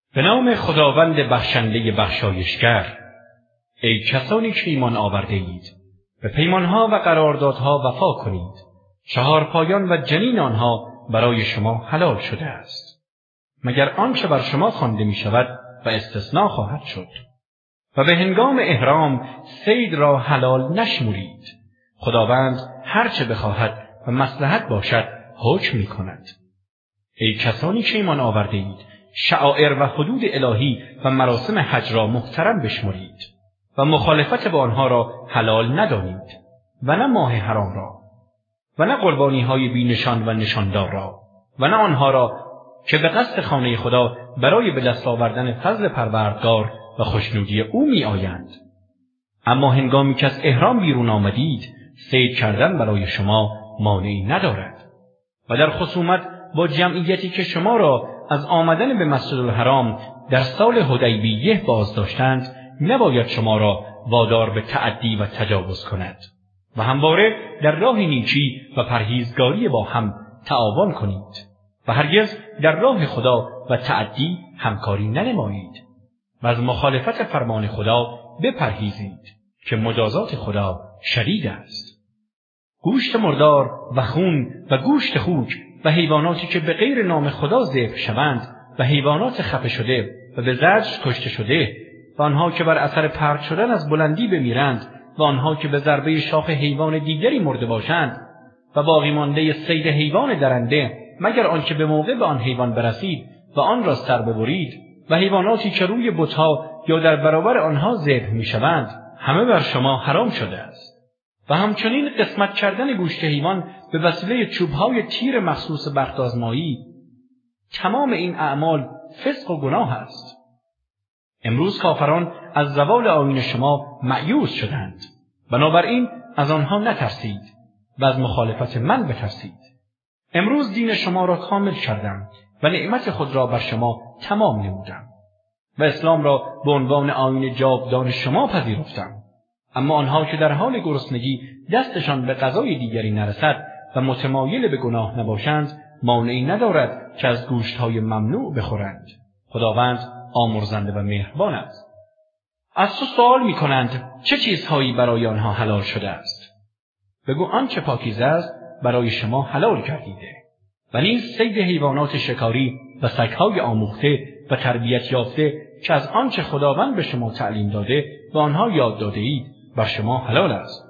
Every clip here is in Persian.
به نام خداوند بخشنده بخشایشگر. ای کسانی که ایمان آورده اید، به پیمانها و قراردادها وفا کنید. چهارپایان و جنین آنها برای شما حلال شده است، مگر آنچه بر شما خوانده می شود و استثناء خواهد شد. و به هنگام احرام صید را حلال نشمرید. خداوند هرچه بخواهد و مصلحت باشد حکم می کند. ای کسانی که ایمان آورده اید، شعائر و حدود الهی و مراسم حج را محترم بشمرید و مخالفت با آنها را حلال ندانید و نه ماه حرام را و نه قربانی های بی نشان و نشاندار را و نه آنها را که به قصد خانه خدا برای به دست آوردن فضل پروردگار و خوشنودی او می آیند. اما هنگامی که از احرام بیرون آمدید، صید کردن برای شما مانعی ندارد و در خصومت با جمعیتی که شما را از آمدن به مسجد الحرام در سال حدیبیه باز داشتند، نباید شما را وادار به تعدی و تجاوز کند و همواره در راه نیکی و پرهیزگاری با هم تعاون کنید و هرگز در راه خدا و تعدی همکاری ننمایید و از مخالفت فرمان خدا بپرهیزید که مجازات خدا شدید است. گوشت مردار و خون و گوشت خوک و حیواناتی که به غیر نام خدا ذبح شوند و حیوانات خفه شده و به زجر کشته شده و آنها که بر اثر پرت شدن از بلندی بمیرند و آنها که به ضربه شاخ حیوان دیگری مرده باشند و باقی مانده صید حیوان درنده مگر آنکه به موقع به آن حیوان برسید و آن را سر ببرید و حیواناتی که روی بت‌ها یا در برابر آنها ذبح می‌شوند، همه بر شما حرام شده است. و همچنین قسمت کردن گوشت حیوان به وسیله چوب‌های تیر مخصوص بخت‌آزمایی، تمام این اعمال فسق و گناه است. امروز کافران از زوال آیین شما مایوس شدند، بنابراین از آنها نترسید و از مخالفت من بترسید. امروز دین شما را کامل کردم و نعمت خود را بر شما تمام نمودم و اسلام را به عنوان آیین جاودان شما پذیرفتم. اما آنها که در حال گرسنگی دستشان به غذای دیگری نرسد و متمایل به گناه نباشند، مانعی ندارد که از گوشت‌های ممنوع بخورند. خداوند آمرزنده و مهربان است. از تو سوال می‌کنند چه چیزهایی برای آنها حلال شده است؟ بگو آنچه پاکیزه است برای شما حلال کردیده و نیز صید حیوانات شکاری و سگ‌های آموخته و تربیت یافته که از آنچه خداوند به شما تعلیم داده و آنها یاد داده اید بر شما حلال است.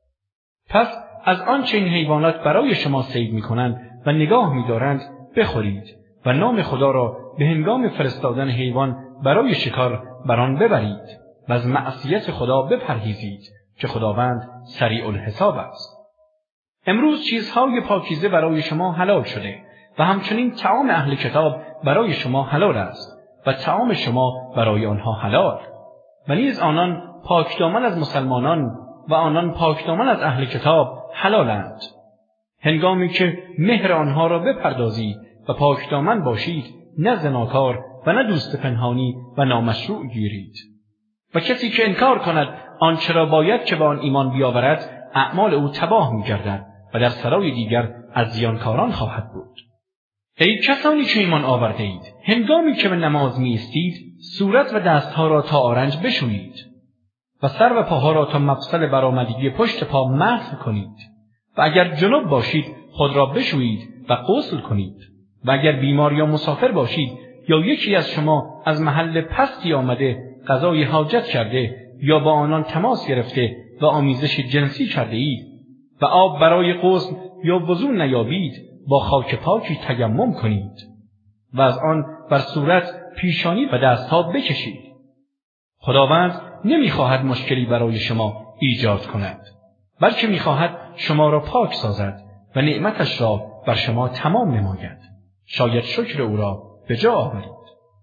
پس از آنچه این حیوانات برای شما صید می‌کنند و نگاه می‌دارند بخورید و نام خدا را به هنگام فرستادن حیوان برای شکار بر آن ببرید و از معصیت خدا بپرهیزید که خداوند سریع الحساب است. امروز چیزهای پاکیزه برای شما حلال شده و همچنین طعام اهل کتاب برای شما حلال است و طعام شما برای آنها حلال و نیز آنان پاکدامن از مسلمانان و آنان پاکدامن از اهل کتاب حلالند. هنگامی که مهر آنها را بپردازید و پاکدامن باشید، نه زناکار و نه دوست پنهانی و نامشروع گیرید. و کسی که انکار کند آنچه را باید که به آن ایمان بیاورد، اعمال او تباه می‌گردد و در سرای دیگر از زیانکاران خواهد بود. ای کسانی که ایمان آورده اید، هنگامی که به نماز می‌ایستید، صورت و دستها را تا آرنج بشویید و سر و پاها را تا مفصل برآمدگی پشت پا مسح کنید و اگر جنب باشید خود را بشویید و غسل کنید و اگر بیمار یا مسافر باشید یا یکی از شما از محل پستی آمده قضای حاجت کرده یا با آنان تماس گرفته و آمیزش جنسی کرده اید و آب برای غسل یا وضو نیابید، با خاک پاکی تیمم کنید و از آن بر صورت، پیشانی و دستها بکشید. خداوند نمیخواهد مشکلی برای شما ایجاد کند، بلکه میخواهد شما را پاک سازد و نعمتش را بر شما تمام نماید. شاید شکر او را به جا آورید.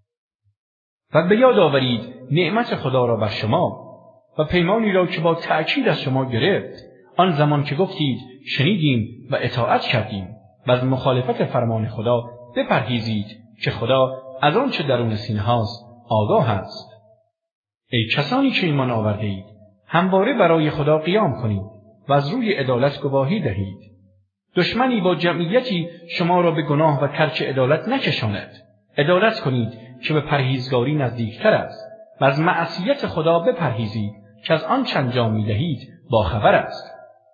و به یاد آورید نعمت خدا را بر شما و پیمانی را که با تأکید از شما گرفت، آن زمان که گفتید شنیدیم و اطاعت کردیم و از مخالفت فرمان خدا بپرهیزید که خدا از آنچه درون سینه هاست آگاه است. ای کسانی که ایمان آورده اید، همواره برای خدا قیام کنید و از روی عدالت گواهی دهید. دشمنی با جمعیتی شما را به گناه و ترک عدالت نکشاند. عدالت کنید که به پرهیزگاری نزدیکتر است و از معصیت خدا بپرهیزید که از آن چه انجام می‌دهید باخبر است.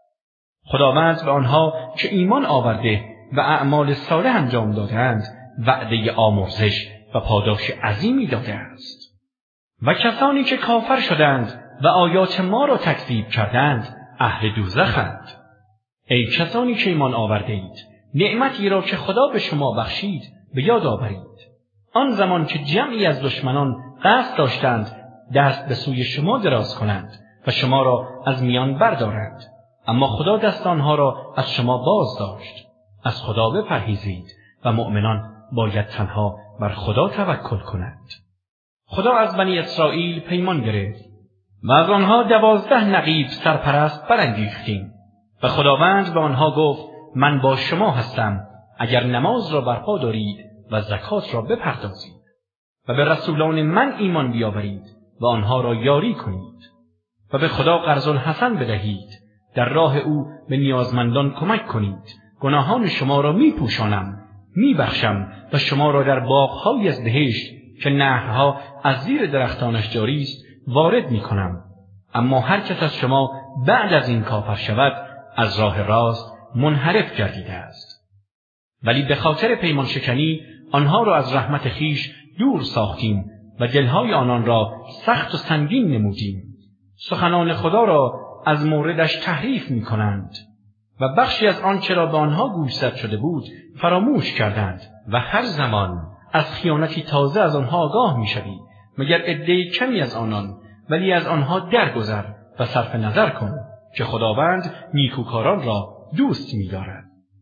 خداوند به آنها که ایمان آورده و اعمال صالح انجام دادند وعده آمرزش و پاداش عظیمی داده است. و کسانی که کافر شدند و آیات ما را تکذیب کردند اهل دوزخند. ای کسانی که ایمان آورده اید، نعمتی را که خدا به شما بخشید به یاد آورید. آن زمان که جمعی از دشمنان قصد داشتند دست به سوی شما دراز کنند و شما را از میان بردارند، اما خدا دست آنها را از شما باز داشت. از خدا بپرهیزید و مؤمنان باید تنها بر خدا توکل کنند. خدا از بنی اسرائیل پیمان گرفت و از آنها 12 نقیب سرپرست برانگیختیم و خداوند به آنها گفت من با شما هستم اگر نماز را برپا دارید و زکات را بپردازید و به رسولان من ایمان بیاورید و آنها را یاری کنید و به خدا قرض حسن بدهید، در راه او به نیازمندان کمک کنید. گناهان شما را میپوشانم، میبخشم و شما را در باغ‌های از بهشت که نهرها از زیر درختانش جاری است وارد میکنم. اما هر کس از شما بعد از این کافر شود از راه راست منحرف گردیده است. ولی به خاطر پیمان شکنی آنها را از رحمت خیش دور ساختیم و دلهای آنان را سخت و سنگین نمودیم. سخنان خدا را از موردش تحریف می کنند و بخشی از آنچه را به آنها گوشزد شده بود فراموش کردند و هر زمان از خیانتی تازه از آنها آگاه می شوی مگر عده‌ای کمی از آنان، ولی از آنها درگذر و صرف نظر کن که خداوند نیکوکاران را دوست می دارد.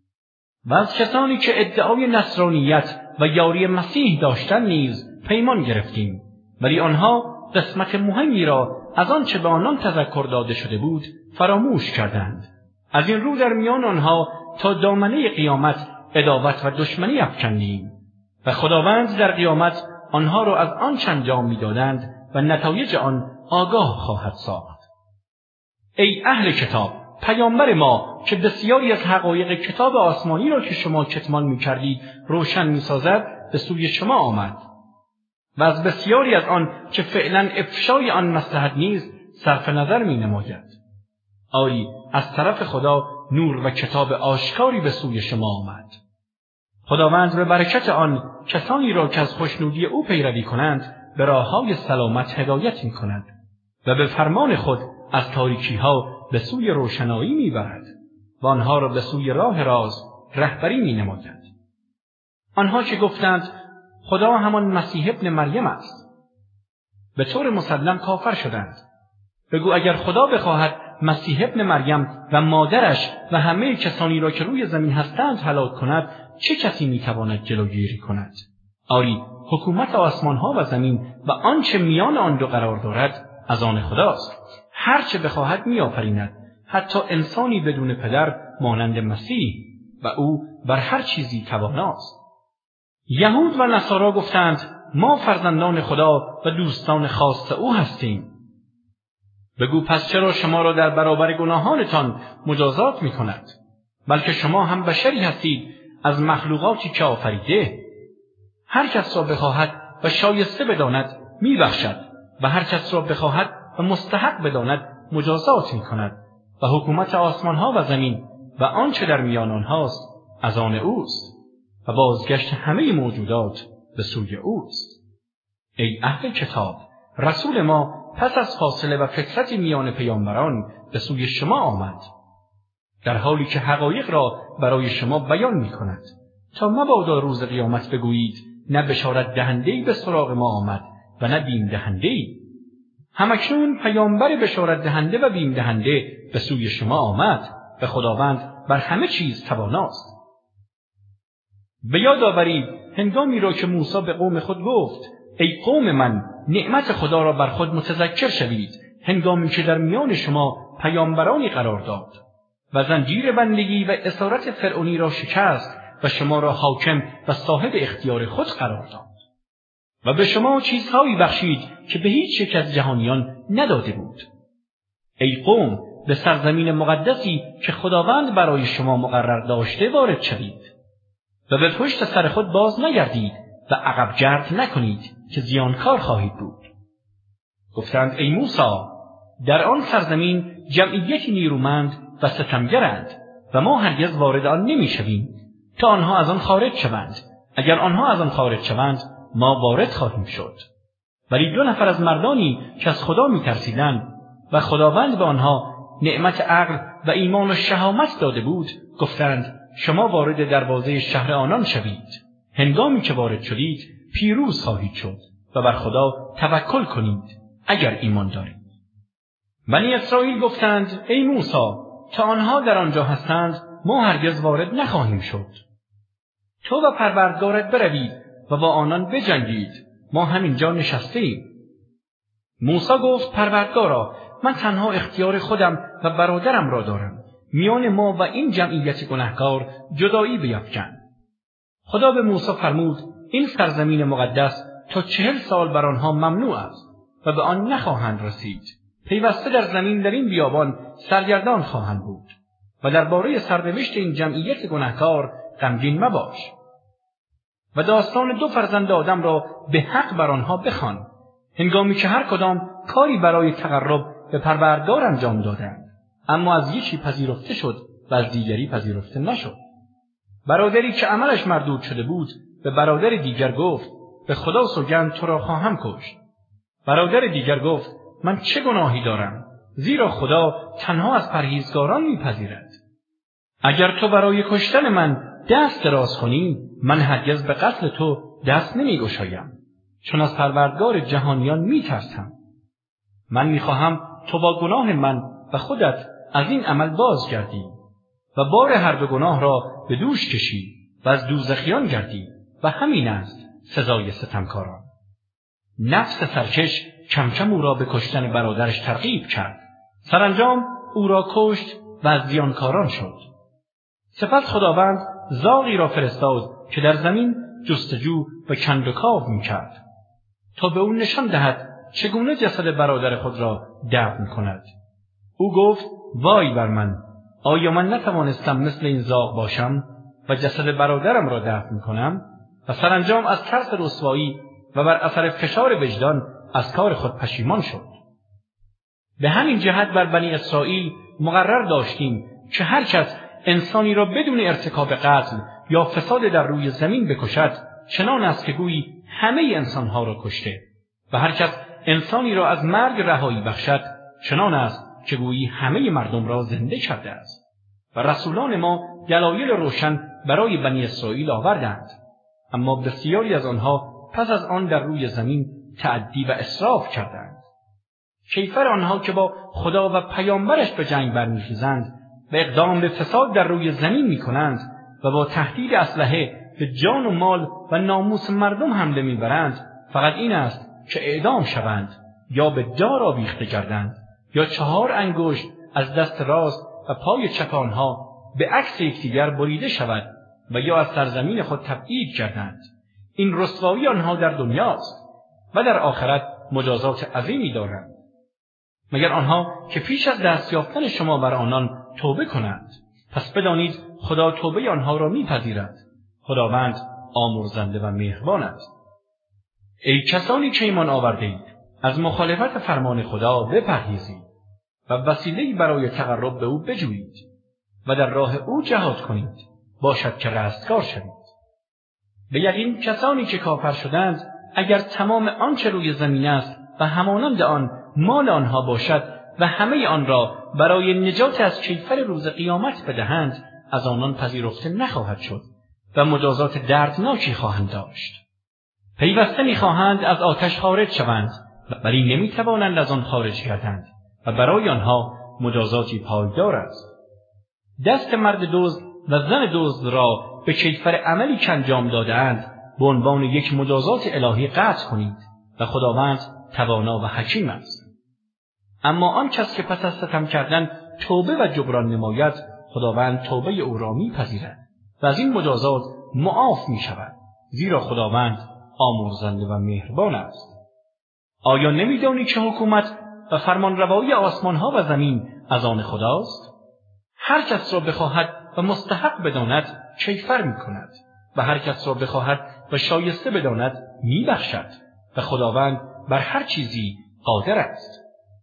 و از کسانی که ادعای نصرانیت و یاری مسیح داشتن نیز پیمان گرفتیم، ولی آنها قسمت مهمی را از آنچه به آنان تذکر داده شده بود فراموش کردند. از این رو در میان آنها تا دامنه قیامت عداوت و دشمنی افکندیم و خداوند در قیامت آنها را از آن چه انجام می‌دادند و نتایج آن آگاه خواهد ساخت. ای اهل کتاب، پیامبر ما که بسیاری از حقایق کتاب آسمانی را که شما کتمان می‌کردید روشن می‌سازد به سوی شما آمد و از بسیاری از آن که فعلا افشای آن مصلحت نیست صرف نظر می‌نماید. آری از طرف خدا نور و کتاب آشکاری به سوی شما آمد. خداوند به برکت آن کسانی را که از خوشنودی او پیروی کنند به راه‌های سلامت هدایت می‌کند و به فرمان خود از تاریکی‌ها به سوی روشنایی می‌برد و آنها را به سوی راه راست رهبری می‌نماید. آنها که گفتند خدا همان مسیح ابن مریم است به طور مسلم کافر شدند. بگو اگر خدا بخواهد مسیح ابن مریم و مادرش و همه کسانی را که روی زمین هستند هلاک کند، چه کسی میتواند جلوگیری کند؟ آری حکومت آسمانها و زمین و آنچه میان آن دو قرار دارد از آن خداست. هر چه بخواهد میآفریند، حتی انسانی بدون پدر مانند مسیح، و او بر هر چیزی تواناست. یهود و نصارا گفتند ما فرزندان خدا و دوستان خاص او هستیم. بگو پس چرا شما را در برابر گناهانتان مجازات می کند؟ بلکه شما هم بشری هستید از مخلوقاتی که آفریده. هر کس را بخواهد و شایسته بداند می بخشد و هر کس را بخواهد و مستحق بداند مجازات می کند و حکومت آسمانها و زمین و آنچه در میان آنهاست از آن اوست و بازگشت همه موجودات به سوی اوست. ای اهل کتاب، رسول ما پس از فاصله و فترت میان پیامبران به سوی شما آمد، در حالی که حقایق را برای شما بیان می کند، تا مبادا روز قیامت بگویید نه بشارت دهنده‌ای به سراغ ما آمد و نه بیم دهنده‌ای. همکنون پیامبر بشارت دهنده و بیم دهنده به سوی شما آمد و خداوند بر همه چیز تواناست. به یاد آورید هنگامی را که موسی به قوم خود گفت ای قوم من، نعمت خدا را بر خود متذکر شوید هنگامی که در میان شما پیامبرانی قرار داد و زنجیر بندگی و اسارت فرعونی را شکست و شما را حاکم و صاحب اختیار خود قرار داد و به شما چیزهایی بخشید که به هیچ یک از جهانیان نداده بود. ای قوم، به سرزمین مقدسی که خداوند برای شما مقرر داشته وارد شوید و به پشت سر خود باز نگردید و عقب جرد نکنید که زیانکار خواهید بود. گفتند ای موسی، در آن سرزمین جمعیتی نیرومند و ستمگرند و ما هرگز وارد آن نمی‌شویم تا آنها از آن خارج شوند. اگر آنها از آن خارج شوند ما وارد خواهیم شد. ولی 2 نفر از مردانی که از خدا می‌ترسیدند و خداوند به آنها نعمت عقل و ایمان و شهامت داده بود گفتند شما وارد دروازه شهر آنان شوید. هنگامی که وارد شدید پیروز خواهید شد و بر خدا توکل کنید اگر ایمان دارید. بنی اسرائیل گفتند ای موسی، تا آنها در آنجا هستند ما هرگز وارد نخواهیم شد. تو و پروردگارت بروید و با آنان بجنگید، ما همینجا نشسته‌ایم. موسی گفت پروردگارا، من تنها اختیار خودم و برادرم را دارم. میان ما و این جمعیت گناهکار جدایی بیفکن. خدا به موسی فرمود این سرزمین مقدس تا 40 سال بر آنها ممنوع است و به آن نخواهند رسید. پیوسته در زمین در این بیابان سرگردان خواهند بود و درباره سرنوشت این جمعیت گناهکار غمگین مباش. و داستان 2 فرزند آدم را به حق بر آنها بخوان، هنگامی که هر کدام کاری برای تقرب به پروردگار انجام دادند، اما از یکی پذیرفته شد و از دیگری پذیرفته نشد. برادری که عملش مردود شده بود به برادر دیگر گفت به خدا سوگند تو را خواهم کشت. برادر دیگر گفت من چه گناهی دارم، زیرا خدا تنها از پرهیزگاران میپذیرد. اگر تو برای کشتن من دست دراز کنی، من هرگز به قتل تو دست نمیگشایم، چون از پروردگار جهانیان میترسم. من میخواهم تو با گناه من و خودت از این عمل بازگردی و بار هر 2 گناه را به دوش کشی و از دوزخیان گردی و همین است سزای ستمکاران. نفس سرکش کم کم او را به کشتن برادرش ترغیب کرد. سرانجام او را کشت و از زیانکاران شد. سپس خداوند زاغی را فرستاد که در زمین جستجو و کند و کاو می‌کرد تا به او نشان دهد چگونه جسد برادر خود را دفن کند. او گفت وای بر من، آیا من نتوانستم مثل این زاغ باشم و جسد برادرم را دفن کنم؟ و سرانجام از ترس رسوایی و بر اثر فشار وجدان از کار خود پشیمان شد. به همین جهت بر بنی اسرائیل مقرر داشتیم که هر کس انسانی را بدون ارتکاب قتل یا فساد در روی زمین بکشد چنان است که گویی همه انسانها را کشته و هر کس انسانی را از مرگ رهایی بخشد چنان است که گویی همه مردم را زنده کرده است. و رسولان ما دلایل روشن برای بنی اسرائیل آوردند، اما بسیاری از آنها پس از آن در روی زمین تعدی و اسراف کردند. کیفر آنها که با خدا و پیامبرش به جنگ برمیخیزند و اقدام به فساد در روی زمین میکنند و با تهدید اسلحه به جان و مال و ناموس مردم حمله میبرند، فقط این است که اعدام شوند یا به دار آویخته گردند یا 4 انگشت از دست راست و پای چپ آنها به عکس یکدیگر بریده شود و یا از سرزمین خود تبعید گردند. این رسوایی آنها در دنیاست و در آخرت مجازات عظیمی دارند. مگر آنها که پیش از دست یافتن شما بر آنان توبه کنند، پس بدانید خدا توبه آنها را میپذیرد. خداوند آمرزنده و مهربان است. ای کسانی که ایمان آورده اید، از مخالفت فرمان خدا بپرهیزید و وسیله‌ای برای تقرب به او بجویید و در راه او جهاد کنید، باشد که رستگار شوید. به یقین کسانی که کافر شدند اگر تمام آنچه روی زمین است و همانند آن مال آنها باشد و همه آن را برای نجات از کیفر روز قیامت بدهند، از آنان پذیرفته نخواهد شد و مجازات دردناکی خواهند داشت. پیوسته می‌خواهند از آتش خارج شوند ولی نمی‌توانند از آن خارج گردند و برای آنها مجازاتی پایدار است. دست مرد دزد و زن دزد را به کیفر عملی که انجام داده‌اند به عنوان یک مجازات الهی قطع کنید و خداوند توانا و حکیم است. اما آن کس که پس از ستم کردن توبه و جبران نماید، خداوند توبه او را میپذیرد و از این مجازات معاف می شود، زیرا خداوند آمرزنده و مهربان است. آیا نمی‌دانی که حکومت و فرمانروایی آسمان‌ها و زمین از آن خداست؟ هر کس را بخواهد و مستحق بداند کیفر می‌کند و هر کس را بخواهد و شایسته بداند میبخشد و خداوند بر هر چیزی قادر است.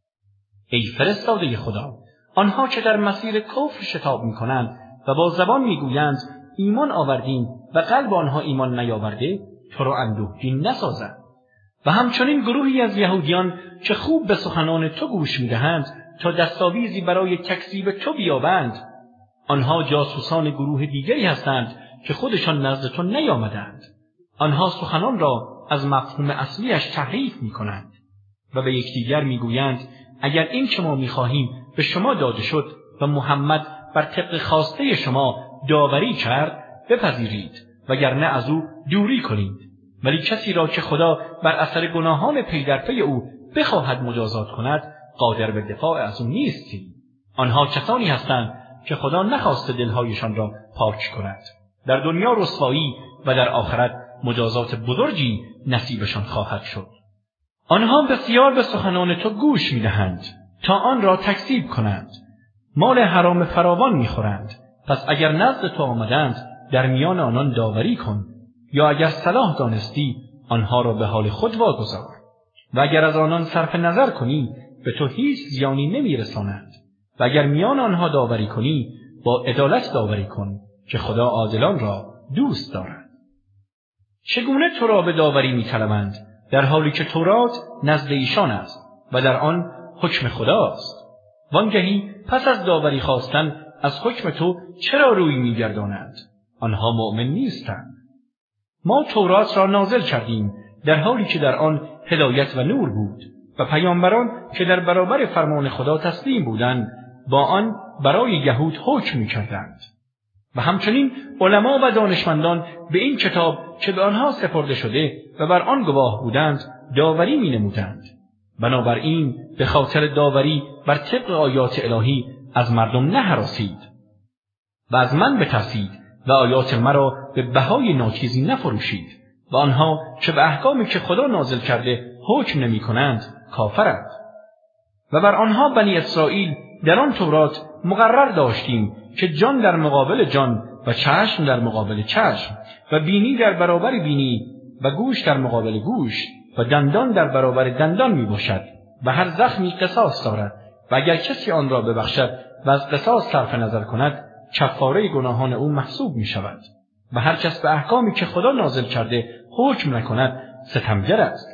ای فرستاده خدا، آنها که در مسیر کفر شتاب میکنند و با زبان میگویند ایمان آوردیم و قلب آنها ایمان نیاورده، تو را اندوهگین نسازند. و همچنین گروهی از یهودیان که خوب به سخنان تو گوش میدهند تا دستاویزی برای تکذیب تو بیابند، آنها جاسوسان گروه دیگری هستند که خودشان نزد تو نیامدند. آنها سخنان را از مفهوم اصلیش تحریف میکنند و به یکدیگر میگویند اگر این که ما میخواهیم به شما داده شد و محمد بر طبق خواسته شما داوری کرد، بپذیرید وگرنه از او دوری کنید. ولی کسی را که خدا بر اثر گناهان پی در پی او بخواهد مجازات کند، قادر به دفاع از او نیستی. آنها کسانی هستند که خدا نخواسته دلهایشان را پاک کند. در دنیا رسوایی و در آخرت مجازات بزرگی نصیبشان خواهد شد. آنها بسیار به سخنان تو گوش میدهند تا آن را تکذیب کنند. مال حرام فراوان میخورند. پس اگر نزد تو آمدند در میان آنان داوری کن، یا اگر صلاح دانستی آنها را به حال خود واگذار. و اگر از آنان صرف نظر کنی به تو هیچ زیانی نمیرسانند. و اگر میان آنها داوری کنی با عدالت داوری کن که خدا عادلان را دوست دارد. چگونه تو را به داوری میطلبند در حالی که تورات نزد ایشان است و در آن حکم خداست؟ وانگهی پس از داوری خواستن از حکم تو چرا روی میگردانند؟ آنها مؤمن نیستند. ما تورات را نازل کردیم در حالی که در آن هدایت و نور بود و پیامبران که در برابر فرمان خدا تسلیم بودند با آن برای یهود حکم می‌کردند. و همچنین علما و دانشمندان به این کتاب که به آنها سپرده شده و بر آن گواه بودند داوری می‌نمودند. بنابراین به خاطر داوری بر طبق آیات الهی از مردم نهراسید و از من بترسید و آیات مرا به بهای ناچیزی نفروشید. و آنها که به احکامی که خدا نازل کرده حکم نمی کنند کافرند. و بر آنها بنی اسرائیل در آن تورات مقرر داشتیم که جان در مقابل جان و چشم در مقابل چشم و بینی در برابر بینی و گوش در مقابل گوش و دندان در برابر دندان می باشد و هر زخمی قصاص دارد و اگر کسی آن را ببخشد و از قصاص صرف نظر کند کفاره گناهان او محسوب می شود. و هر کس به احکامی که خدا نازل کرده حکم نکند ستمگر است.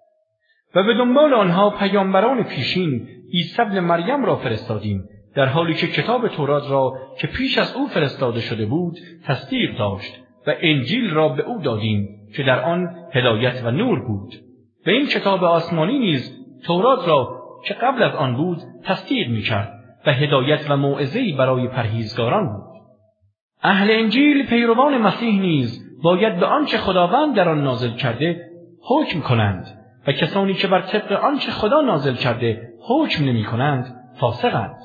و به دنبال آنها پیامبران پیشین عیسی ابن مریم را فرستادیم در حالی که کتاب تورات را که پیش از او فرستاده شده بود تصدیق داشت و انجیل را به او دادیم که در آن هدایت و نور بود. و این کتاب آسمانی نیز تورات را که قبل از آن بود تصدیق می‌کرد و هدایت و موعظه‌ای برای پرهیزگاران بود. اهل انجیل پیروان مسیح نیز باید به آنچه خداوند در آن نازل کرده حکم کنند و کسانی که بر طبق آنچه خدا نازل کرده حکم نمی کنند فاسقند.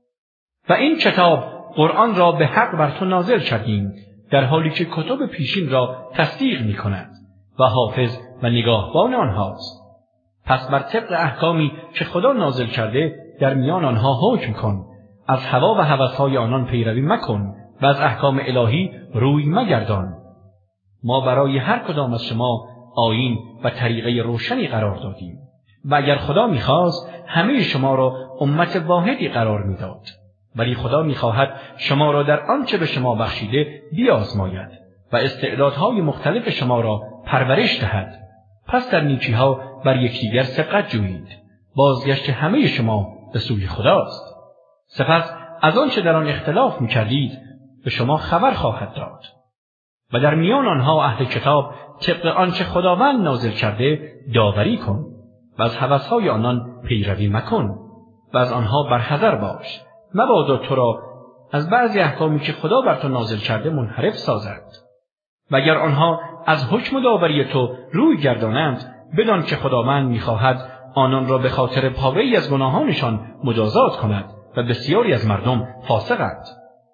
و این کتاب قرآن را به حق بر تو نازل کردیم در حالی که کتب پیشین را تصدیق می کند و حافظ و نگاهبان آنهاست. پس بر طبق احکامی که خدا نازل کرده در میان آنها حکم کن. از هوا و هوس‌های آنان پیروی مکن و از احکام الهی روی مگردان. ما برای هر کدام از شما آیین و طریقه روشنی قرار دادیم و اگر خدا می‌خواست همه شما را امت واحدی قرار می‌داد، ولی خدا می‌خواهد شما را در آنچه به شما بخشیده بیازماید و استعدادهای مختلف شما را پرورش دهد. پس در نیکی‌ها بر یکدیگر سبقت جویید. بازگشت همه شما به سوی خداست. سپس از آنچه در آن اختلاف می‌کردید به شما خبر خواهد داد. و در میان آنها اهل کتاب طبق آنچه خداوند نازل کرده داوری کن و از هوس‌های آنان پیروی مکن و از آنها برحذر باش. مبادا تو را از بعضی احکامی که خدا بر تو نازل کرده منحرف سازد. و اگر آنها از حکم داوری تو روی گردانند بدان که خداوند می‌خواهد آنان را به خاطر پاره‌ای از گناهانشان مجازات کند و بسیاری از مردم فاسقند.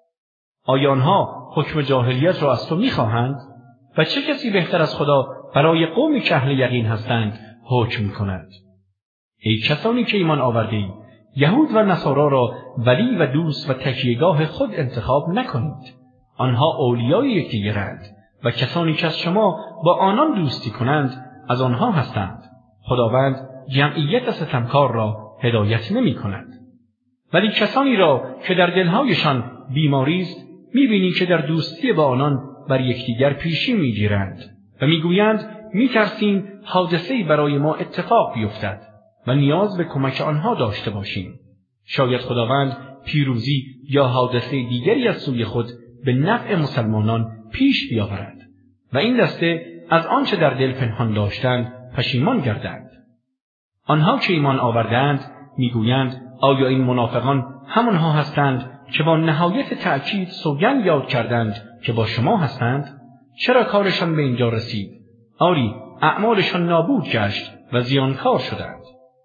آیا آنها حکم جاهلیت را از تو می‌خواهند؟ و چه کسی بهتر از خدا برای قومی که اهل یقین هستند حکم می‌کند؟ ای کسانی که ایمان آورده‌اید، یهود و نصارا را ولی و دوست و تکیهگاه خود انتخاب نکنید. آنها اولیای یکدیگرند و کسانی که از شما با آنان دوستی کنند از آنها هستند. خداوند جمعیت ستمکار را هدایت نمی کند. ولی کسانی را که در دلهایشان بیماری است می‌بینی که در دوستی با آنان بر یکدیگر پیشی می‌گیرند و می‌گویند می‌ترسیم حادثه‌ای برای ما اتفاق بیفتد و نیاز به کمک آنها داشته باشیم. شاید خداوند پیروزی یا حادثه دیگری از سوی خود به نفع مسلمانان پیش بیاورد و این دسته از آنچه در دل پنهان داشتند پشیمان گردند. آنها که ایمان آوردند می‌گویند آیا این منافقان همانها هستند که با نهایت تأکید سوگند یاد کردند که با شما هستند؟ چرا کارشان به اینجا رسید؟ آری اعمالشان نابود گشت و زیانکار شدند.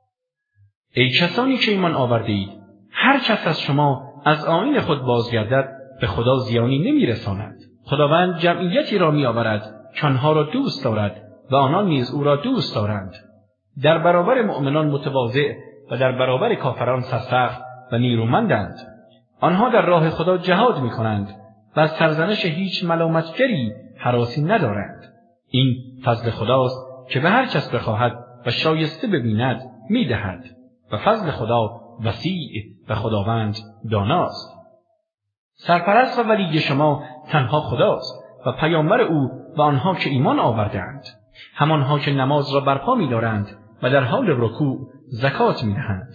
ای کسانی که ایمان آورده اید، هر کس از شما از آیین خود بازگردد به خدا زیانی نمیرساند. خداوند جمعیتی را میآورد که آنها را دوست دارد و آنان نیز او را دوست دارند. در برابر مؤمنان متواضع و در برابر کافران سرسخت و نیرومندند. آنها در راه خدا جهاد می‌کنند و از سرزنش هیچ ملامتگری هراسی ندارند. این فضل خداست که به هر کس بخواهد و شایسته ببیند می‌دهد و فضل خدا وسیع و خداوند داناست. سرپرست و ولی شما تنها خداست و پیامبر او و آنها که ایمان آوردند، همانها که نماز را برپا می‌دارند و در حال رکوع زکات می‌دهند.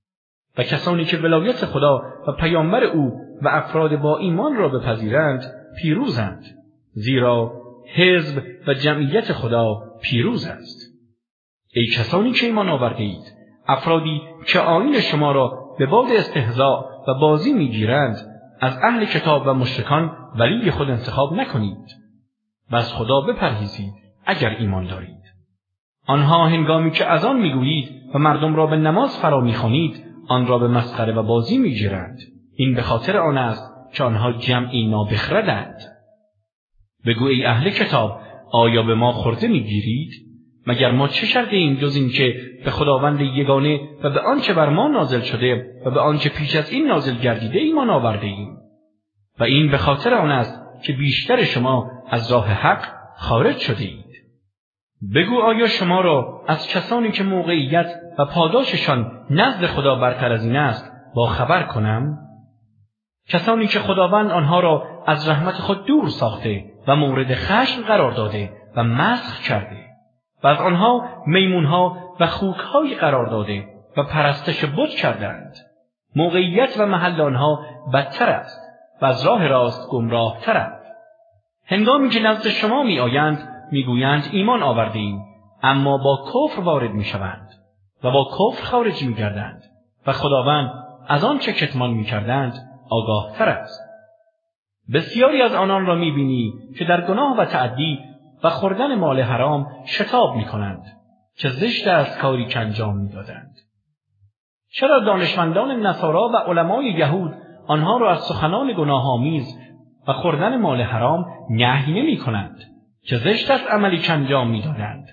و کسانی که ولایت خدا و پیامبر او و افراد با ایمان را بپذیرند پیروزند، زیرا حزب و جمعیت خدا پیروز است. ای کسانی که ایمان آورده اید، افرادی که آیین شما را به باد استهزاء و بازی میگیرند از اهل کتاب و مشرکان ولی خود انتخاب نکنید و از خدا بپرهیزید اگر ایمان دارید. آنها هنگامی که اذان میگویید و مردم را به نماز فرا میخوانید آن را به مسخره و بازی میگیرند. این به خاطر آن است که آنها جمعی نابخردند. بگو ای اهل کتاب، آیا به ما خورده میگیرید؟ مگر ما چه شرط ایم جز این که به خداوند یگانه و به آنچه بر ما نازل شده و به آنچه پیش از این نازل گردیده ایمان آورده ایم؟ و این به خاطر آن است که بیشتر شما از راه حق خارج شده اید. بگو آیا شما را از کسانی که موقعیت و پاداششان نزد خدا برتر از این است با خبر کنم؟ کسانی که خداوند آنها را از رحمت خود دور ساخته و مورد خشم قرار داده و مسخ کرده و از آنها میمونها و خوکهای قرار داده و پرستش بت کردند. موقعیت و محل آنها بدتر است و از راه راست گمراه ترند. هنگامی که نزد شما می آیند میگویند ایمان آوردیم، اما با کفر وارد میشوند و با کفر خارج میگردند و خداوند از آن چه کتمان میکردند آگاه تر است. بسیاری از آنان را میبینی که در گناه و تعدی و خوردن مال حرام شتاب میکنند که زشت است کاری که انجام میدادند. چرا دانشمندان نصارا و علمای یهود آنها را از سخنان گناه‌آمیز و خوردن مال حرام نهی نمی‌کنند که زشت است عملی که انجام می‌دادند؟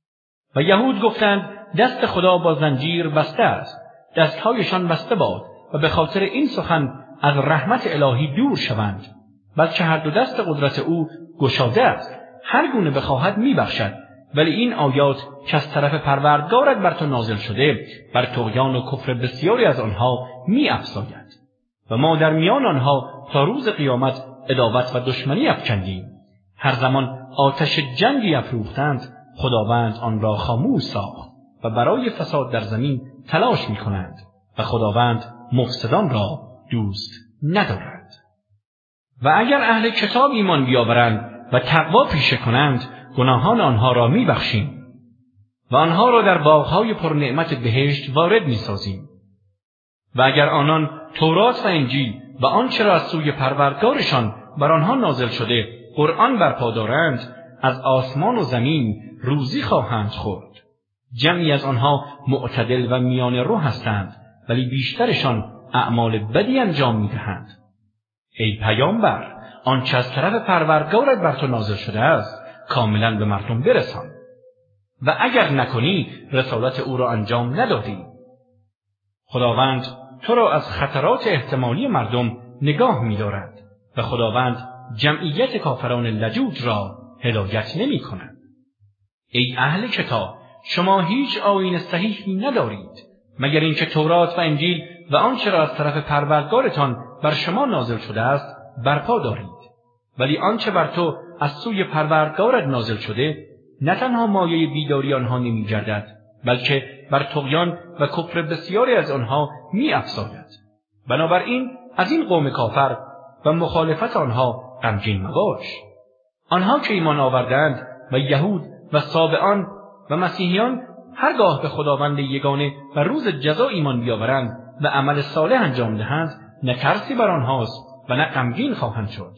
و یهود گفتند دست خدا با زنجیر بسته است، دستهایشان بسته باد و به خاطر این سخن از رحمت الهی دور شوند، بلکه هر دو دست قدرت او گشاده است، هر گونه بخواهد میبخشد. ولی این آیات که از طرف پروردگارت بر تو نازل شده بر طغیان و کفر بسیاری از آنها می‌افزاید و ما در میان آنها تا روز قیامت عداوت و دشمنی افکندیم. هر زمان آتش جنگی افروختند خداوند آن را خاموش ساخت و برای فساد در زمین تلاش می‌کنند و خداوند مفسدان را دوست ندارد. و اگر اهل کتاب ایمان بیاورند و تقوا پیشه کنند گناهان آنها را میبخشیم و آنها را در باغهای پرنعمت بهشت وارد میسازیم. و اگر آنان تورات و انجیل و آنچه را از سوی پروردگارشان بر آنها نازل شده قرآن برپا دارند از آسمان و زمین روزی خواهند خورد. جمعی از آنها معتدل و میان رو هستند ولی بیشترشان اعمال بدی انجام میدهند. ای پیامبر، آنچه از طرف پروردگارت بر تو نازل شده است کاملا به مردم برسان و اگر نکنی رسالت او را انجام ندادی. خداوند تو را از خطرات احتمالی مردم نگاه می‌دارد و خداوند جمعیت کافران لجوج را هدایت نمی‌کند. ای اهل کتاب، شما هیچ آیین صحیحی ندارید مگر اینکه تورات و انجیل و آنچه را از طرف پروردگارتان بر شما نازل شده است برپا دارید. ولی آنچه بر تو از سوی پروردگارت نازل شده نه تنها مایه بیداری آنها نمی‌گردد، بلکه بر طغیان و کفر بسیاری از آنها می‌افزاید. بنابراین از این قوم کافر و مخالفت آنها غمگین مباش. آنها که ایمان آوردند و یهود و سابئان و مسیحیان هرگاه به خداوند یگانه و روز جزا ایمان بیاورند و عمل صالح انجام دهند، نه ترسی بر آنهاست و نه غمگین خواهند شد.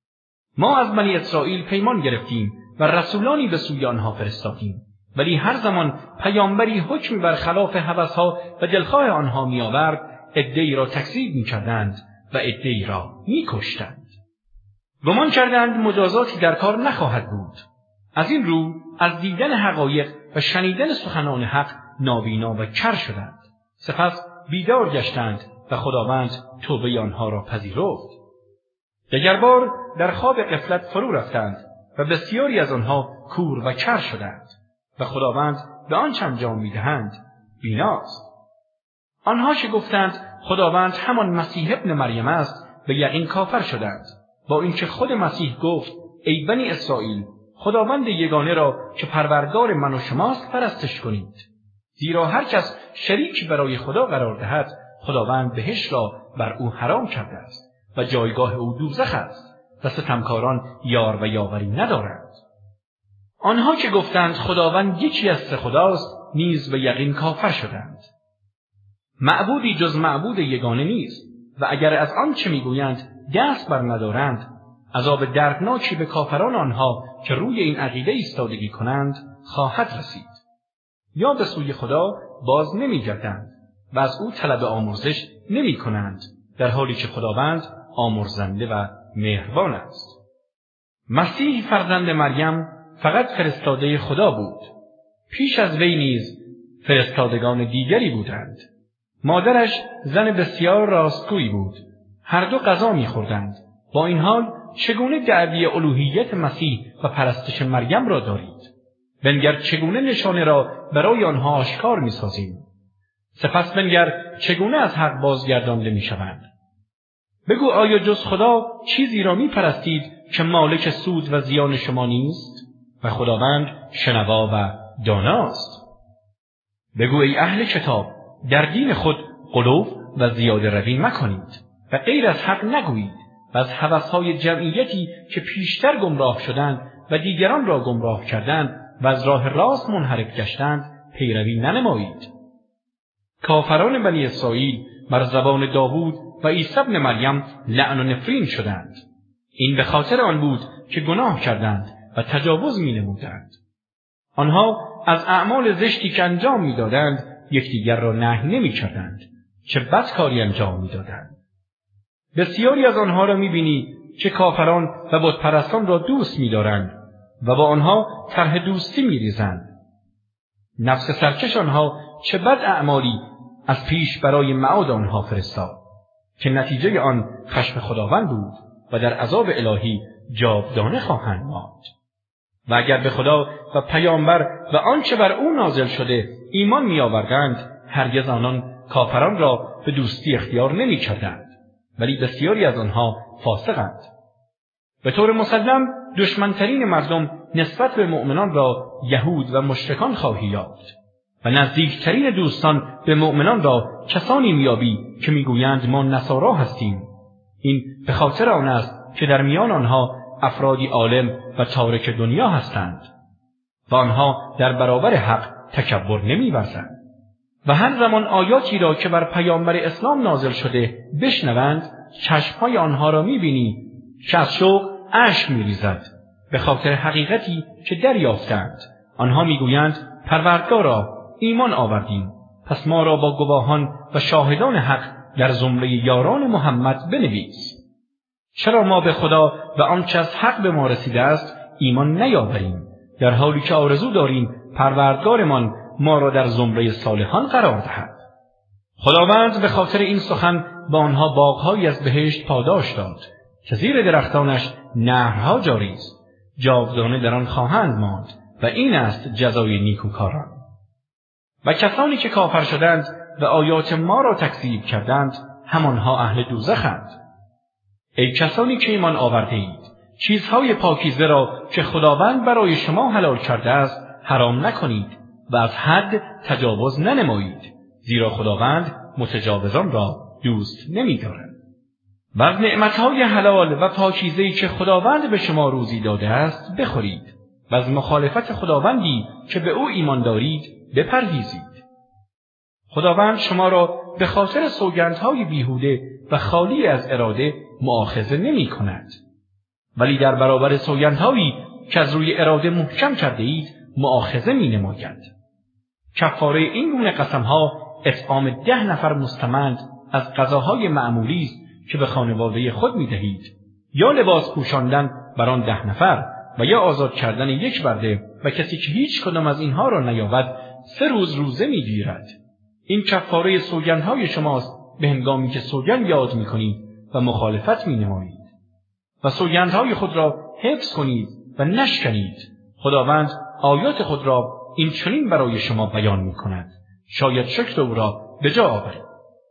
ما از بنی اسرائیل پیمان گرفتیم و رسولانی به سوی آنها فرستادیم، ولی هر زمان پیامبری حکمی بر خلاف هوسها و دلخواه آنها می‌آورد، عده‌ای را تکذیب می‌کردند و عده‌ای را می‌کشتند. گمان کردند مجازاتی در کار نخواهد بود. از این رو از دیدن حقایق و شنیدن سخنان حق نابینا و کر شدند. سپس بیدار گشتند و خداوند توبه آنها را پذیرفت. دیگر بار در خواب غفلت فرو رفتند و بسیاری از آنها کور و کر شدند و خداوند به آنچه انجام می‌دهند بیناست. آنها که گفتند خداوند همان مسیح ابن مریم است به یقین کافر شدند، با اینکه خود مسیح گفت ای بنی اسرائیل، خداوند یگانه را که پروردگار من و شماست پرستش کنید، زیرا هر کس شریک برای خدا قرار دهد خداوند بهشت را بر او حرام کرده است و جایگاه او دوزخ است و ستمکاران یار و یاوری ندارند. آنها که گفتند خداوند یکی از سه خداست نیز به یقین کافر شدند. معبودی جز معبود یگانه نیست و اگر از آنچه میگویند دست بر ندارند، عذاب دردناکی به کافران آنها که روی این عقیده ایستادگی کنند خواهد رسید. یا به سوی خدا باز نمی‌گردند و از او طلب آمرزش نمی‌کنند، در حالی که خداوند آمرزنده و مهربان است. مسیح فرزند مریم فقط فرستاده خدا بود. پیش از وی نیز فرستادگان دیگری بودند. مادرش زن بسیار راستگویی بود. هر دو غذا می‌خوردند. با این حال چگونه دعوی الوهیت مسیح و پرستش مریم را دارید؟ بنگر چگونه نشانه را برای آنها آشکار می‌سازیم. سپس بنگر چگونه از حق بازگردانده می‌شوند. بگو آیا جز خدا چیزی را می‌پرستید که مالک سود و زیان شما نیست؟ و خداوند شنوا و داناست. بگو ای اهل کتاب، در دین خود غلو و زیاده روی مکنید و غیر از حق نگویید و از هوس‌های جمعیتی که پیشتر گمراه شدند و دیگران را گمراه کردند و از راه راست منحرف گشتند پیروی ننمایید. کافران بنی اسرائیل بر زبان داوود و عیسی ابن مریم لعن و نفرین شدند. این به خاطر آن بود که گناه کردند و تجاوز می‌نمودند. آنها از اعمال زشتی که انجام می‌دادند یکدیگر را نهی نمی‌کردند، چه بد کاری انجام می‌دادند. بسیاری از آنها را می‌بینی که کافران و بت‌پرستان را دوست می‌دارند و با آنها طرح دوستی می‌ریزند. نفس سرکش آنها چه بد اعمالی از پیش برای معاد آنها فرستاد که نتیجه آن خشم خداوند بود و در عذاب الهی جاودانه خواهند ماند. و اگر به خدا و پیامبر و آنچه بر او نازل شده ایمان می‌آوردند، هرگز آنان کافران را به دوستی اختیار نمی‌کردند، ولی بسیاری از آنها فاسقند. به طور مسلم دشمنترین مردم نسبت به مؤمنان را یهود و مشرکان خواهی یافت و نزدیکترین دوستان به مؤمنان را کسانی میابی که میگویند ما نصارا هستیم. این به خاطر آن است که در میان آنها افرادی عالم و تارک دنیا هستند و آنها در برابر حق تکبر نمی‌ورزند و هر زمان آیاتی را که بر پیامبر اسلام نازل شده بشنوند، چشمهای آنها را میبینی که از شوق اشک میریزد به خاطر حقیقتی که دریافتند. آنها میگویند پروردگارا ایمان آوردیم، پس ما را با گواهان و شاهدان حق در زمره یاران محمد بنویس. چرا ما به خدا و آنچه از حق به ما رسیده است ایمان نیاوریم، در حالی که آرزو داریم پروردگارمان ما را در زمره صالحان قرار دهد. خداوند به خاطر این سخن به آنها باغ‌هایی از بهشت پاداش داد که زیر درختانش نهرها جاری است، جاودانه در آن خواهند ماند و این است جزای نیکوکاران. و کسانی که کافر شدند و آیات ما را تکذیب کردند، همانها اهل دوزخند. ای کسانی که ایمان آورده اید، چیزهای پاکیزه را که خداوند برای شما حلال کرده است حرام نکنید و از حد تجاوز ننمایید، زیرا خداوند متجاوزان را دوست نمی‌دارد. و از نعمتهای حلال و پاکیزه‌ای که خداوند به شما روزی داده است بخورید و از مخالفت خداوندی که به او ایمان دارید بپرهیزید. خداوند شما را به خاطر سوگندهای بیهوده و خالی از اراده مؤاخذه نمی‌کند، ولی در برابر سوگندهایی که از روی اراده محکم کرده اید مؤاخذه می‌نماید. کفاره این گونه قسم‌ها اطعام 10 نفر مستمند از غذاهای معمولی است که به خانواده خود می‌دهید، یا لباس پوشاندن بر آن 10 نفر و یا آزاد کردن یک برده، و کسی که هیچ کدام از اینها را نیابد 3 روز روزه می‌گیرد. این کفاره سوگندهای شماست به هنگامی که سوگند یاد می‌کنید و مخالفت می‌نمایید. و سوگندهای خود را حفظ کنید و نشکنید. خداوند آیات خود را این چنین برای شما بیان می‌کند، شاید شکر او را به جا آورید.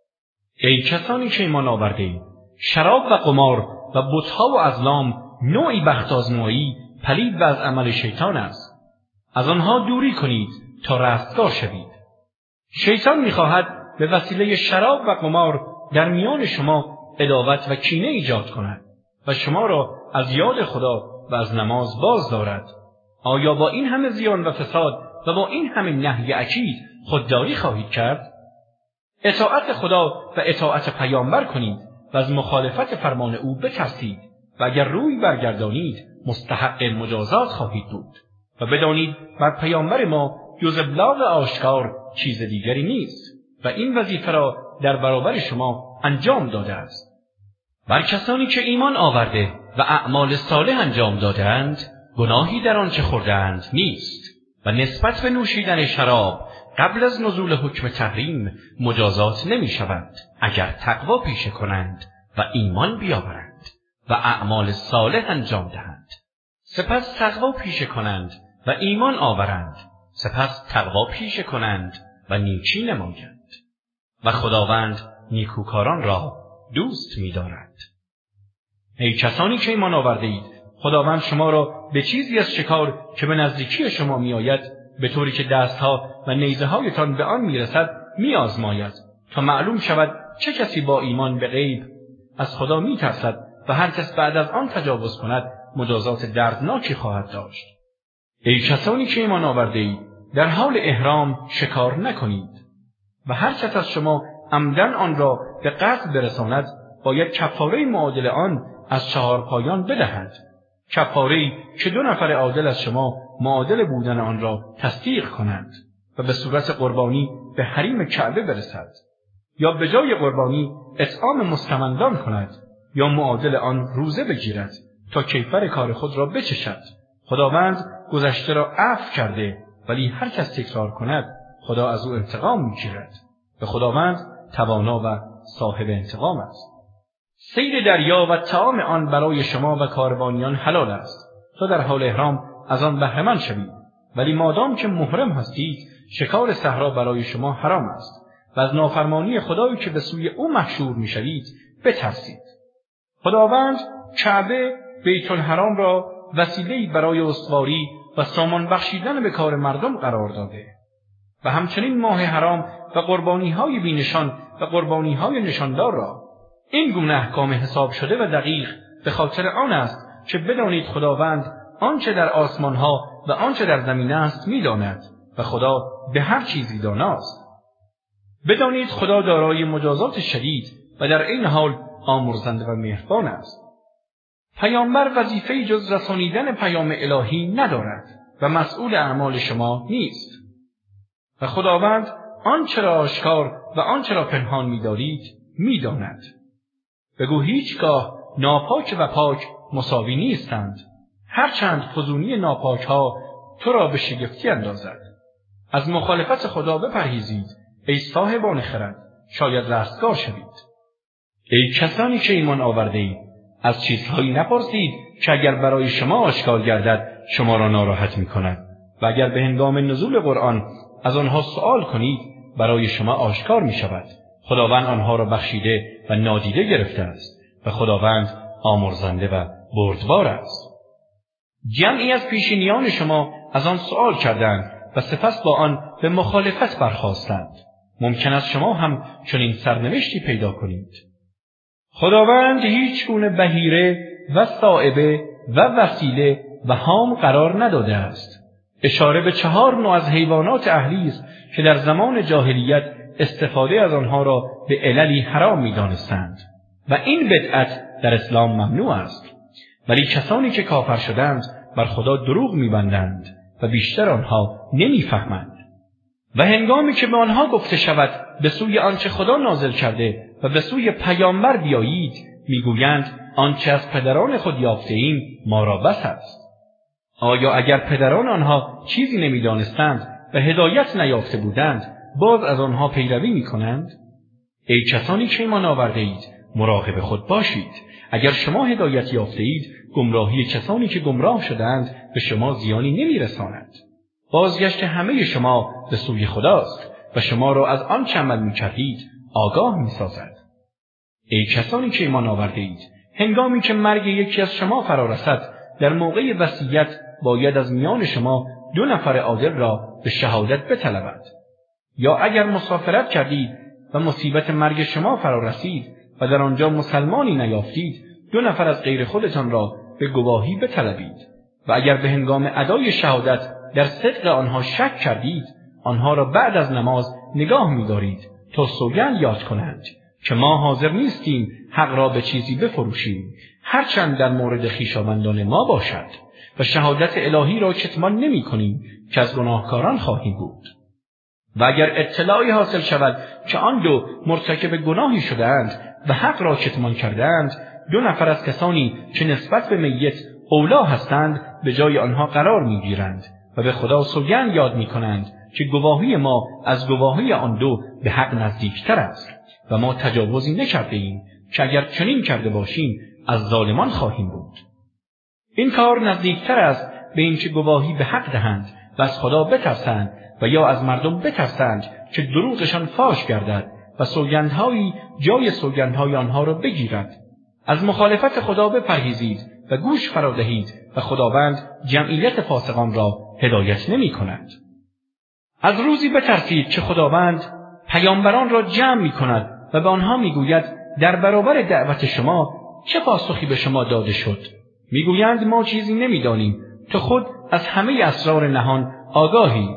ای کسانی که ایمان آورده اید، شراب و قمار و بت‌ها و ازلام نوعی بخت آزمایی پلید و از عمل شیطان است. از آنها دوری کنید تا رستگار شوید. شیطان می‌خواهد به وسیله شراب و قمار در میان شما عداوت و کینه ایجاد کند و شما را از یاد خدا و از نماز باز دارد. آیا با این همه زیان و فساد و با این همه نهی اکید خودداری خواهید کرد؟ اطاعت خدا و اطاعت پیامبر کنید و از مخالفت فرمان او بترسید و اگر روی برگردانید مستحق مجازات خواهید بود و بدانید بر پیامبر ما جز ابلاغ آشکار چیز دیگری نیست و این وظیفه را در برابر شما انجام داده است. بر کسانی که ایمان آورده و اعمال صالح انجام دادند گناهی در آنچه خوردند نیست و نسبت به نوشیدن شراب قبل از نزول حکم تحریم مجازات نمی شود اگر تقوا پیشه کنند و ایمان بیاورند و اعمال صالح انجام دهند، سپس تقوا پیشه کنند و ایمان آورند، سپس تقوا پیشه کنند و نیکی نمایند و خداوند نیکوکاران را دوست می دارد. ای کسانی که ایمان آورده اید، خداوند شما را به چیزی از شکار که به نزدیکی شما می آید به طوری که دستها و نیزه هایتان به آن می رسد می آزماید تا معلوم شود چه کسی با ایمان به غیب از خدا می ترسد و هر کس بعد از آن تجاوز کند مجازات دردناکی خواهد داشت. ای کسانی که ایمان آورده اید، در حال احرام شکار نکنید و هر کس از شما عمدن آن را به قتل برساند باید کفاره معادل آن از 4 پایان بدهد، کفاره‌ای که 2 نفر عادل از شما معادل بودن آن را تصدیق کنند و به صورت قربانی به حریم کعبه برسد، یا به جای قربانی اطعام مستمندان کند یا معادل آن روزه بگیرد تا کیفر کار خود را بچشد. خداوند گذشته را عفو کرده، ولی هر کس تکرار کند خدا از او انتقام می‌گیرد و خداوند توانا و صاحب انتقام است. صید دریا و طعام آن برای شما و کاروانیان حلال است تا در حال احرام از آن بهره‌مند شوید، ولی مادام که محرم هستید شکار صحرا برای شما حرام است و از نافرمانی خدایی که به سوی او محشور می‌شوید بترسید. خداوند کعبه بیت الحرام را وسیله‌ای برای استواری و سامان بخشیدن به کار مردم قرار داده و همچنین ماه حرام و قربانی‌های بی‌نشان و قربانی‌های نشاندار را. این گونه احکام حساب شده و دقیق به خاطر آن است که بدانید خداوند آنچه در آسمان‌ها و آنچه در زمین است می‌داند و خدا به هر چیزی داناست. بدانید خدا دارای مجازات شدید و در این حال آمرزنده و مهربان است. پیامبر وظیفه‌ای جز رسانیدن پیام الهی ندارد و مسئول اعمال شما نیست و خداوند آنچه را آشکار و آنچه را پنهان می‌دارید می‌داند. بگو هیچگاه ناپاک و پاک مساوی نیستند، هرچند فزونی ناپاک‌ها تو را به شگفتی اندازد. از مخالفت خدا بپرهیزید ای صاحبان خرد، شاید رستگار شوید. ای کسانی که ایمان آورده اید، از چیزهایی نپرسید که اگر برای شما آشکار گردد شما را ناراحت می‌کند و اگر به هنگام نزول قرآن از آنها سؤال کنید برای شما آشکار می‌شود. خداوند آنها را بخشیده و نادیده گرفته است و خداوند آمرزنده و بردبار است. جمعی از پیشینیان شما از آن سؤال کردند و سپس با آن به مخالفت برخاستند. ممکن است شما هم چنین سرنوشتی پیدا کنید. خداوند هیچ گونه بهیره و صائبه و وسیله و حام قرار نداده است. اشاره به 4 نوع از حیوانات اهلی است که در زمان جاهلیت استفاده از آنها را به عللی حرام می‌دانستند و این بدعت در اسلام ممنوع است. ولی کسانی که کافر شدند بر خدا دروغ می‌بندند و بیشتر آنها نمی‌فهمند. و هنگامی که به آنها گفته شود به سوی آنچه خدا نازل کرده و به سوی پیامبر بیایید، میگویند آنچه از پدران خود یافته ایم ما را بس است. آیا اگر پدران آنها چیزی نمی‌دانستند و هدایت نیافته بودند باز از آنها پیروی می‌کنند؟ ای کسانی که ایمان آورده اید مراقب خود باشید. اگر شما هدایت یافته اید گمراهی کسانی که گمراه شدند به شما زیانی نمی‌رساند. بازگشت همه شما به سوی خداست و شما را از آن چه عمل می‌کردید آگاه می‌سازد. ای کسانی که ایمان آورده اید هنگامی که مرگ یکی از شما فرا رسد در موقع وصیت باید از میان شما 2 نفر عادل را به شهادت بطلبد. یا اگر مسافرت کردید و مصیبت مرگ شما فرا رسید و در آنجا مسلمانی نیافتید 2 نفر از غیر خودتان را به گواهی بطلبید. و اگر به هنگام ادای شهادت در صدق آنها شک کردید آنها را بعد از نماز نگاه می‌دارید تا سوگند یاد کنند که ما حاضر نیستیم حق را به چیزی بفروشیم هرچند در مورد خویشاوندان ما باشد و شهادت الهی را کتمان نمی‌کنیم که از گناهکاران خواهیم بود. و اگر اطلاعی حاصل شود که آن 2 مرتکب گناهی شده‌اند و حق را کتمان کرده‌اند 2 نفر از کسانی که نسبت به میت اولا هستند به جای آنها قرار می‌گیرند و به خدا سوگند یاد می‌کنند که گواهی ما از گواهی آن 2 به حق نزدیکتر است و ما تجاوزی نکرده ایم که اگر چنین کرده باشیم از ظالمان خواهیم بود. این کار نزدیکتر است به اینکه گواهی به حق دهند و از خدا بترسند و یا از مردم بترسند که دروغشان فاش گردد و سوگندهایی جای سوگندهای آنها را بگیرد. از مخالفت خدا بپرهیزید و گوش فرا دهید و خداوند جمعیت فاسقان را هدایت نمی کند. از روزی بترسید که خداوند پیامبران را جمع می کند و به آنها می گوید در برابر دعوت شما چه پاسخی به شما داده شد؟ می گویند ما چیزی نمی دانیم، تو خود از همه اسرار نهان آگاهی.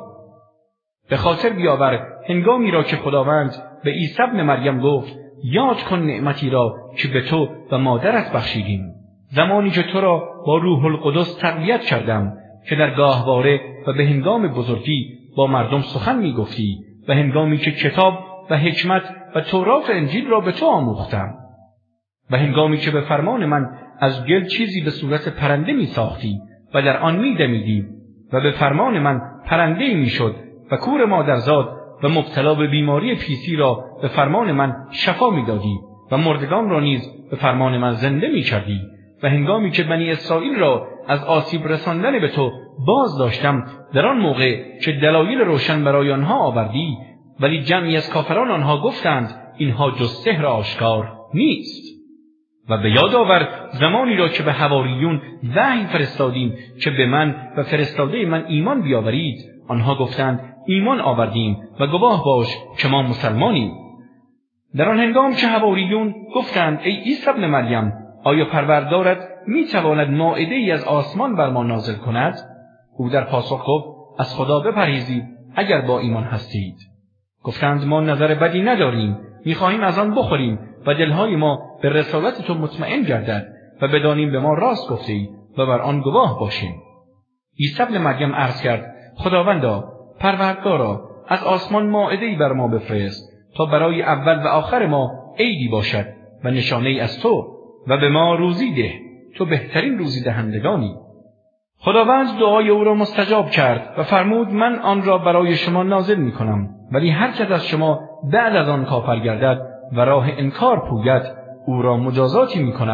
به خاطر بیاور هنگامی را که خداوند به عیسی ابن مریم گفت یاد کن نعمتی را که به تو و مادرت بخشیدیم، زمانی که تو را با روح القدس تقویت کردم که در گاهواره و به هنگام بزرگی با مردم سخن می گفتی و هنگامی که کتاب و حکمت و تورات و انجیل را به تو آموختم و هنگامی که به فرمان من از گل چیزی به صورت پرنده می ساختی و در آن می دمیدی و به فرمان من پرنده می شد و کور مادرزاد و مبتلا به بیماری پیسی را به فرمان من شفا می دادی و مردگان را نیز به فرمان من زنده می کردی و هنگامی که بنی اسرائیل را از آسیب رساندن به تو باز داشتم در آن موقع که دلایل روشن برای آنها آوردی ولی جمعی از کافران آنها گفتند اینها جز سحر آشکار نیست. و به یاد آور زمانی را که به حواریون وحی فرستادیم که به من و فرستاده من ایمان بیاورید، آنها گفتند ایمان آوردیم و گواه باش که ما مسلمانیم. در آن هنگام که حواریون گفتند ای عیسی ابن مریم آیا پروردگارت می تواند مائده ای از آسمان بر ما نازل کند؟ او در پاسخ گفت از خدا بپرهیزید اگر با ایمان هستید. گفتند ما نظر بدی نداریم، می‌خواهیم از آن بخوریم و دلهای ما به رسالت تو مطمئن گردد و بدانیم به ما راست گفتی و بر آن گواه باشیم. عیسی ابن مریم عرض کرد خداوندا پروردگارا از آسمان مائده‌ای بر ما بفرست تا برای اول و آخر ما عیدی باشد و نشانه‌ای از تو و به ما روزی ده، تو بهترین روزی دهندگانی. خداوند دعای او را مستجاب کرد و فرمود من آن را برای شما نازل می کنم، ولی هر کس از شما بعد از آن کافر گردد و راه انکار پوید او را مجازاتی می کنم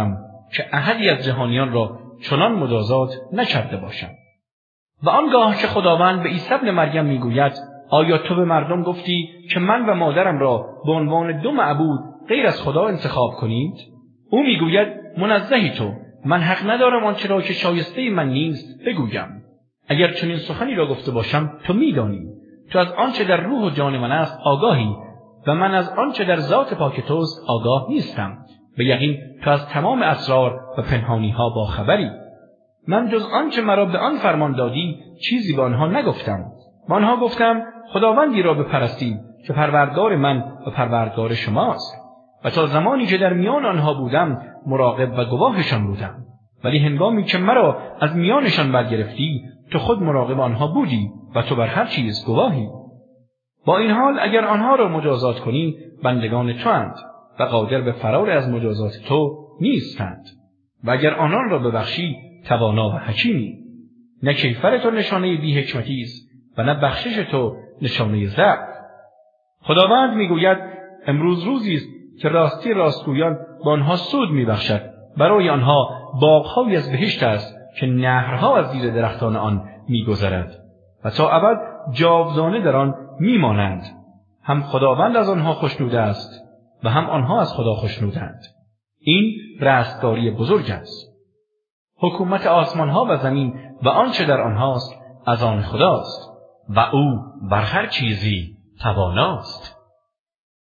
که احدی از جهانیان را چنان مجازات نکرده باشم. و آنگاه که خداوند به عیسی ابن مریم میگوید آیا تو به مردم گفتی که من و مادرم را به عنوان دو معبود غیر از خدا انتخاب کنید؟ او میگوید منزهی تو، من حق ندارم آنچه را که شایسته من نیست بگویم. اگر چنین سخنی را گفته باشم تو میدانی، تو از آنچه در روح و جان من است آگاهی و من از آنچه در ذات پاک توست آگاه نیستم. به یقین تو از تمام اسرار و پنهانی ها با خبری. من جز آنچه مرا به آن فرمان دادی چیزی به آنها نگفتم. به آنها گفتم خداوندی را بپرستید که پروردگار من و پروردگار شماست. و تا زمانی که در میان آنها بودم مراقب و گواهشان بودم. ولی هنگامی که مرا از میانشان برگرفتی تو خود مراقب آنها بودی و تو بر هر چیز گواهی. با این حال اگر آنها را مجازات کنی بندگان تو اند و قادر به فرار از مجازات تو نیستند. و اگر آنان را ببخشی توانا و حکیمی. نه کیفر تو نشانه بی حکمتی است و نه بخشش تو نشانه ضعف. خداوند میگوید امروز روزی است که راستی راستگویان با آنها سود میبخشد. برای آنها باغ‌هایی از بهشت است که نهرها از زیر درختان آن میگذرد و تا ابد جاودانه در آن میمانند. هم خداوند از آنها خوشنود است و هم آنها از خدا خوشنودند. این رستگاری بزرگ است. حکومت آسمان‌ها و زمین و آنچه در آنهاست از آن خداست و او بر هر چیزی تواناست.